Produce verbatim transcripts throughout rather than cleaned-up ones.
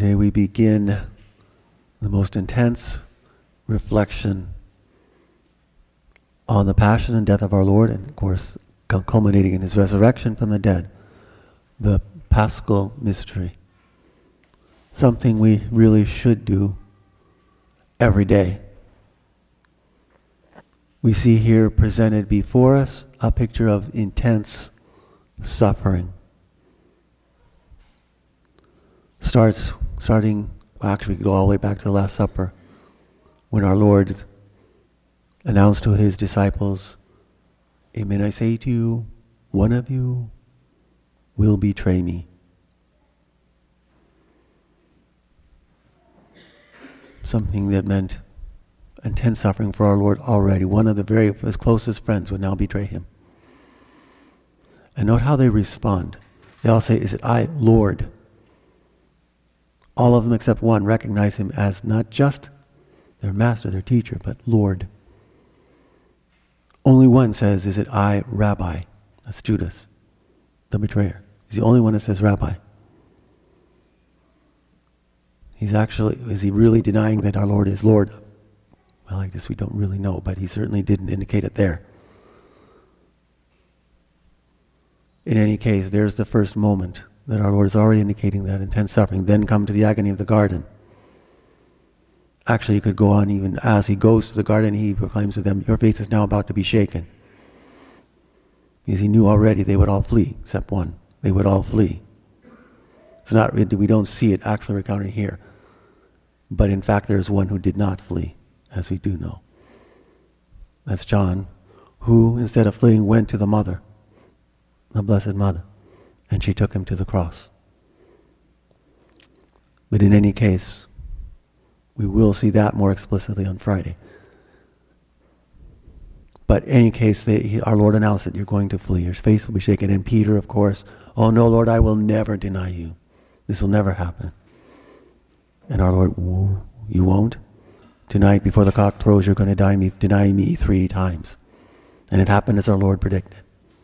Today we begin the most intense reflection on the passion and death of our Lord, and of course culminating in his resurrection from the dead, the Paschal mystery. Something we really should do every day. We see here presented before us a picture of intense suffering. Starts, starting, well, actually we could go all the way back to the Last Supper, when our Lord announced to his disciples, "Amen, I say to you, one of you will betray me." Something that meant intense suffering for our Lord already. One of the very his closest friends would now betray him. And note how they respond. They all say, "Is it I, Lord?" All of them except one recognize him as not just their master, their teacher, but Lord. Only one says, "Is it I, Rabbi?" That's Judas, the betrayer. He's the only one that says Rabbi. He's actually, is he really denying that our Lord is Lord? Well, I guess we don't really know, but he certainly didn't indicate it there. In any case, there's the first moment that our Lord is already indicating that intense suffering. Then come to the agony of the garden. Actually, you could go on even as he goes to the garden, he proclaims to them, "Your faith is now about to be shaken." Because he knew already they would all flee, except one. They would all flee. It's not, we don't see it actually recounted here. But in fact, there's one who did not flee, as we do know. That's John, who, instead of fleeing, went to the mother, the Blessed Mother, and she took him to the cross. But in any case, we will see that more explicitly on Friday. But in any case, they, he, our Lord announced that you're going to flee. Your face will be shaken. And Peter, of course, "Oh no, Lord, I will never deny you. This will never happen." And our Lord, "Whoa, you won't? Tonight, before the cock crows, you're going to deny me, deny me three times." And it happened as our Lord predicted.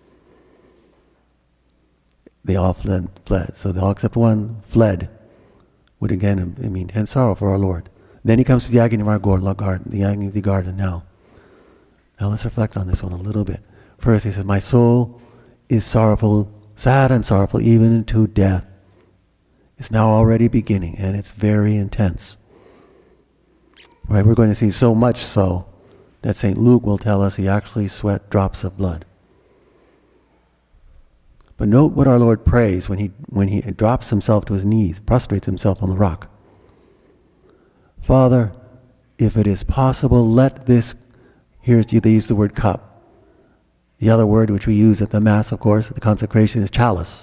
They all fled, fled. So they all except one fled. Would again I mean intense sorrow for our Lord. Then he comes to the agony of our garden, the agony of the garden now. Now let's reflect on this one a little bit. First he says, "My soul is sorrowful, sad and sorrowful, even unto death." It's now already beginning, and it's very intense. Right? We're going to see so much so that Saint Luke will tell us he actually sweat drops of blood. But note what our Lord prays when he when he drops himself to his knees, prostrates himself on the rock. "Father, if it is possible, let this," here they use the word cup. The other word which we use at the Mass, of course, at the consecration, is chalice.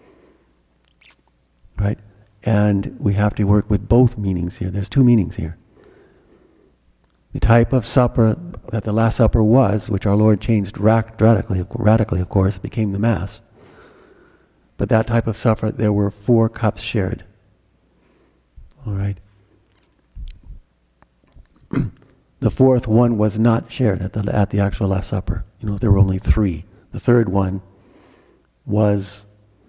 Right? And we have to work with both meanings here. There's two meanings here. The type of supper that the Last Supper was, which our Lord changed radically, radically of course, became the Mass. But that type of supper, there were four cups shared. All right. The fourth one was not shared at the at the actual Last Supper. You know, there were only three. The third one was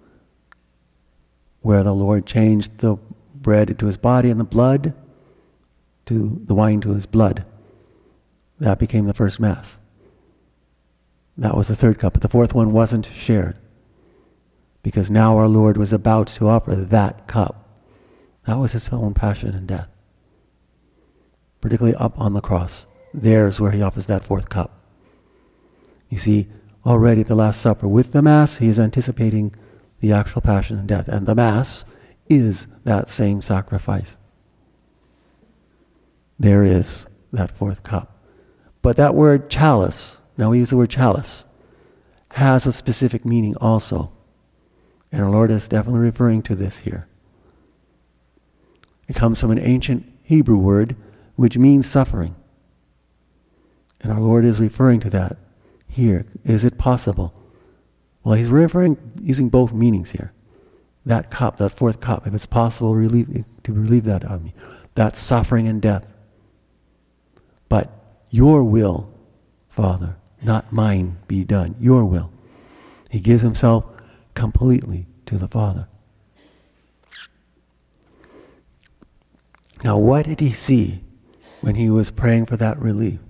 where the Lord changed the bread into his body and the blood to the wine to his blood. That became the first Mass. That was the third cup. But the fourth one wasn't shared, because now our Lord was about to offer that cup. That was his own passion and death. Particularly up on the cross. There's where he offers that fourth cup. You see, already at the Last Supper, with the Mass, he is anticipating the actual passion and death. And the Mass is that same sacrifice. There is that fourth cup. But that word chalice, now we use the word chalice, has a specific meaning also. And our Lord is definitely referring to this here. It comes from an ancient Hebrew word which means suffering. And our Lord is referring to that here. Is it possible? Well, he's referring, using both meanings here. That cup, that fourth cup, if it's possible relieve, to relieve that of me. That's suffering and death. But your will, Father, not mine, be done. Your will. He gives himself completely to the Father. Now, what did he see when he was praying for that relief?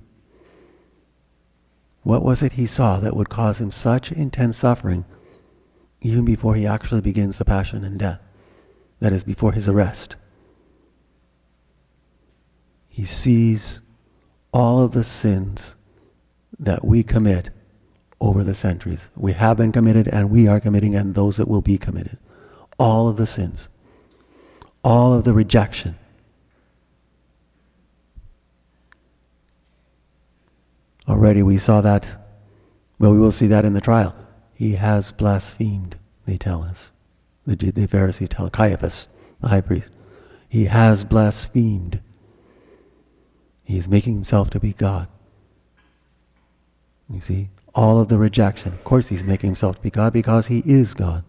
What was it he saw that would cause him such intense suffering even before he actually begins the passion and death? That is, before his arrest. He sees all of the sins that we commit over the centuries. We have been committed and we are committing, and those that will be committed. All of the sins. All of the rejection. Already we saw that, well, we will see that in the trial. He has blasphemed, they tell us. The, the Pharisees tell Caiaphas, the high priest. He has blasphemed. He is making himself to be God. You see, all of the rejection. Of course he's making himself to be God because he is God.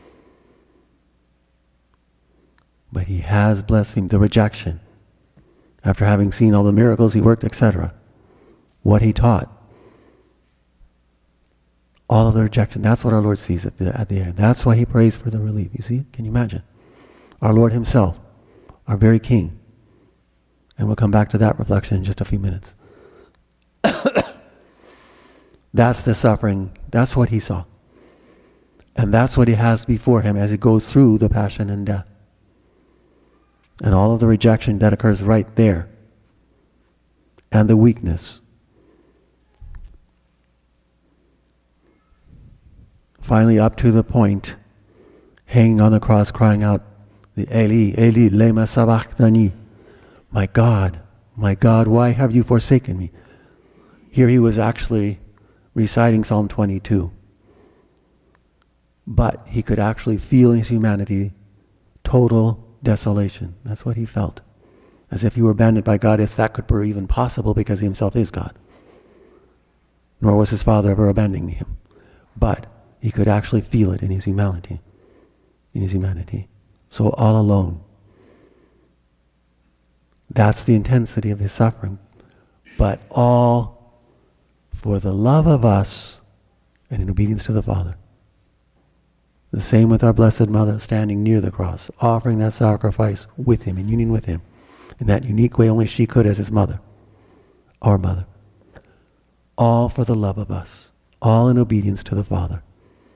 But he has blasphemed, the rejection. After having seen all the miracles he worked, et cetera. What he taught. All of the rejection. That's what our Lord sees at the, at the end. That's why he prays for the relief. You see? Can you imagine? Our Lord himself, our very King. And we'll come back to that reflection in just a few minutes. That's the suffering. That's what he saw. And that's what he has before him as he goes through the passion and death. And all of the rejection that occurs right there. And the weakness. Finally, up to the point, hanging on the cross, crying out, the Eli, Eli, lema sabachthani. My God, my God, why have you forsaken me? Here he was actually reciting Psalm twenty-two. But he could actually feel in his humanity total desolation. That's what he felt. As if he were abandoned by God, as that could be even possible because he himself is God. Nor was his Father ever abandoning him. But he could actually feel it in his humanity. In his humanity. So all alone. That's the intensity of his suffering. But all for the love of us and in obedience to the Father. The same with our Blessed Mother standing near the cross, offering that sacrifice with him, in union with him. In that unique way only she could as his mother. Our mother. All for the love of us. All in obedience to the Father.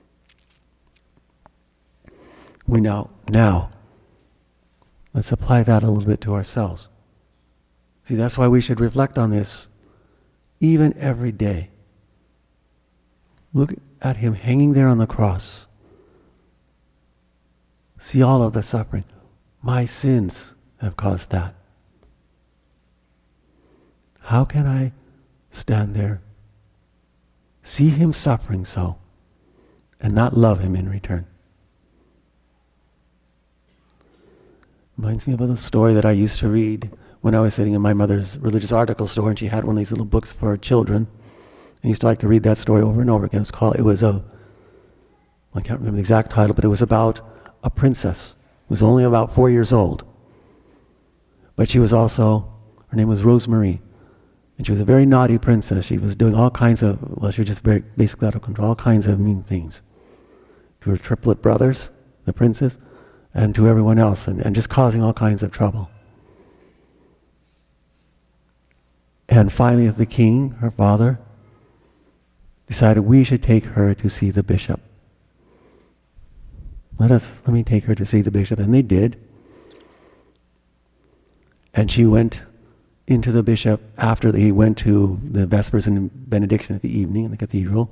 We now, now, let's apply that a little bit to ourselves. See, that's why we should reflect on this even every day. Look at him hanging there on the cross. See all of the suffering. My sins have caused that. How can I stand there, see him suffering so, and not love him in return? Reminds me of a story that I used to read when I was sitting in my mother's religious article store, and she had one of these little books for children. I used to like to read that story over and over again. It's called, it was a, I can't remember the exact title, but it was about a princess who was only about four years old. But she was also, her name was Rosemary, and she was a very naughty princess. She was doing all kinds of, well, she was just very basically out of control, all kinds of mean things. To her triplet brothers, the princes, and to everyone else, and, and just causing all kinds of trouble. And finally the king, her father, decided we should take her to see the bishop. Let us, let me take her to see the bishop. And they did. And she went into the bishop after he went to the Vespers and benediction at the evening in the cathedral.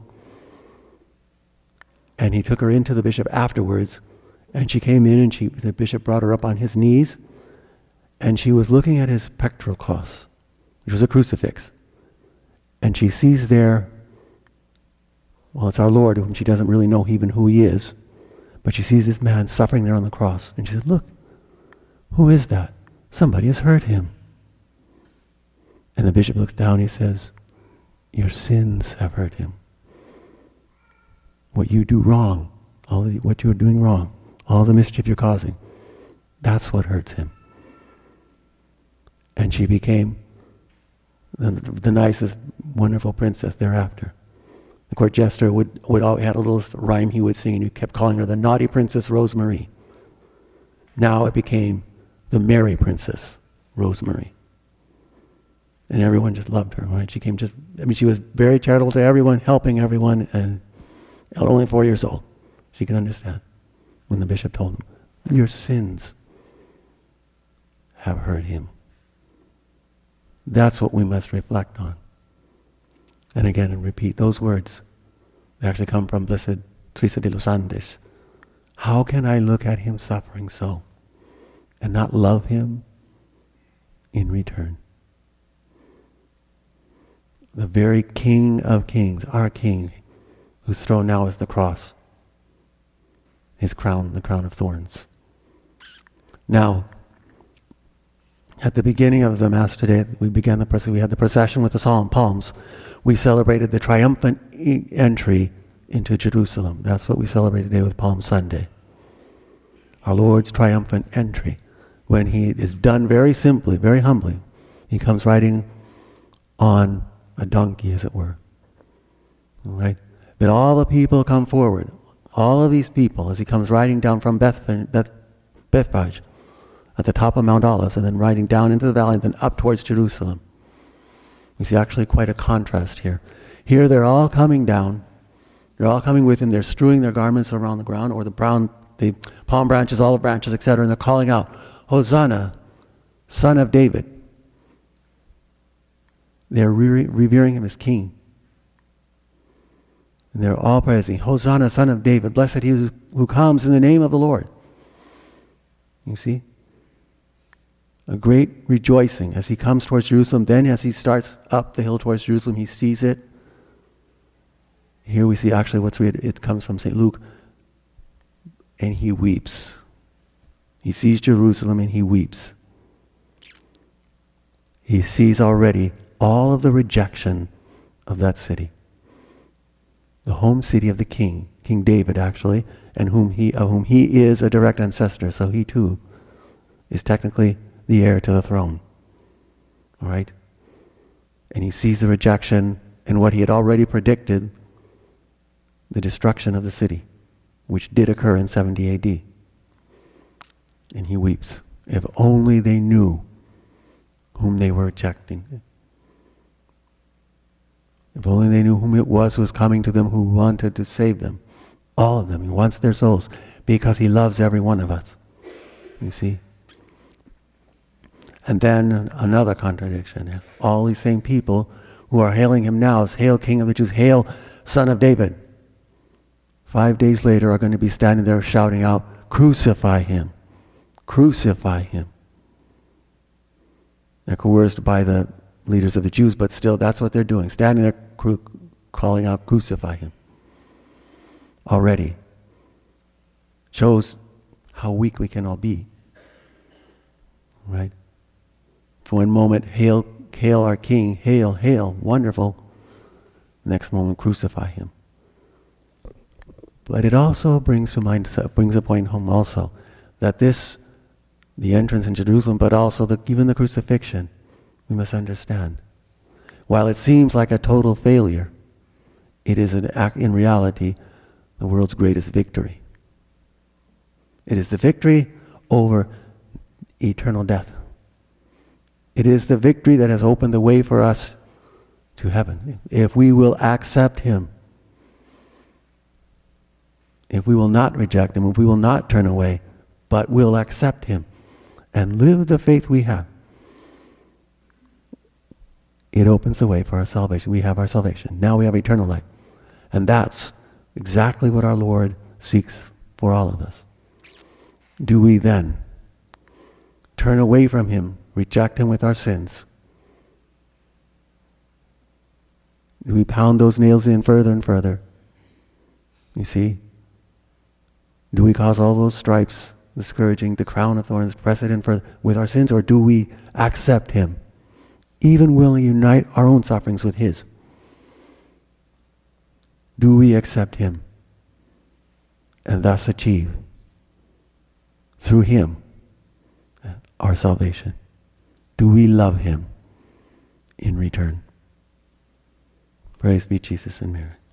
And he took her into the bishop afterwards. And she came in and she, the bishop brought her up on his knees. And she was looking at his pectoral cross, which was a crucifix. And she sees there, well, it's our Lord, whom she doesn't really know even who he is. But she sees this man suffering there on the cross. And she says, look, who is that? Somebody has hurt him. And the bishop looks down, he says, your sins have hurt him. What you do wrong, all the, what you are doing wrong, all the mischief you're causing, that's what hurts him. And she became the, the nicest, wonderful princess thereafter. The court jester would, would always had a little rhyme he would sing, and he kept calling her the naughty Princess Rosemary. Now it became the merry princess, Rosemary. And everyone just loved her, right? She came just, I mean, she was very charitable to everyone, helping everyone, and only four years old. She could understand when the bishop told him, your sins have hurt him. That's what we must reflect on. And again, and repeat those words. They actually come from Blessed Teresa de los Andes. How can I look at him suffering so and not love him in return? The very King of Kings, our King, whose throne now is the cross, his crown, the crown of thorns. Now, at the beginning of the Mass today, we began the procession. We had the procession with the solemn palms. We celebrated the triumphant e- entry into Jerusalem. That's what we celebrate today with Palm Sunday. Our Lord's triumphant entry, when he is done very simply, very humbly. He comes riding on a donkey, as it were. All right? But all the people come forward. All of these people, as he comes riding down from Beth, Beth, Bethphage, at the top of Mount Olives, and then riding down into the valley, and then up towards Jerusalem. We see actually quite a contrast here. Here they're all coming down. They're all coming with him. They're strewing their garments around the ground, or the brown, the palm branches, olive branches, et cetera, and they're calling out, Hosanna, Son of David. They're re- revering him as King. And they're all praising, Hosanna, Son of David, blessed he who, who comes in the name of the Lord. You see? A great rejoicing as he comes towards Jerusalem. Then as he starts up the hill towards Jerusalem, he sees it. Here we see actually what's read, it comes from Saint Luke. And he weeps. He sees Jerusalem and he weeps. He sees already all of the rejection of that city. The home city of the king, King David actually, and whom he, of whom he is a direct ancestor. So he too is technically the heir to the throne. All right? And he sees the rejection and what he had already predicted, the destruction of the city, which did occur in seventy A D. And he weeps. If only they knew whom they were rejecting. If only they knew whom it was who was coming to them, who wanted to save them. All of them. He wants their souls because he loves every one of us. You see? And then another contradiction. All these same people who are hailing him now as Hail King of the Jews, Hail Son of David. Five days later are going to be standing there shouting out, Crucify him. Crucify him. They're coerced by the leaders of the Jews, but still that's what they're doing. Standing there cru- calling out, Crucify him. Already shows how weak we can all be. Right? For one moment, hail, hail our King, hail, hail, wonderful. Next moment, crucify him. But it also brings to mind, brings a point home also, that this, the entrance in Jerusalem, but also the, even the crucifixion, we must understand. While it seems like a total failure, it is an act, in reality, the world's greatest victory. It is the victory over eternal death. It is the victory that has opened the way for us to heaven. If we will accept him, if we will not reject him, if we will not turn away, but will accept him and live the faith we have, it opens the way for our salvation. We have our salvation. Now we have eternal life. And that's exactly what our Lord seeks for all of us. Do we then turn away from him, reject him with our sins? Do we pound those nails in further and further? You see? Do we cause all those stripes, the scourging, the crown of thorns, press it in further with our sins, or do we accept him, even willing to unite our own sufferings with his? Do we accept him and thus achieve through him our salvation? Do we love him in return? Praise be Jesus and Mary.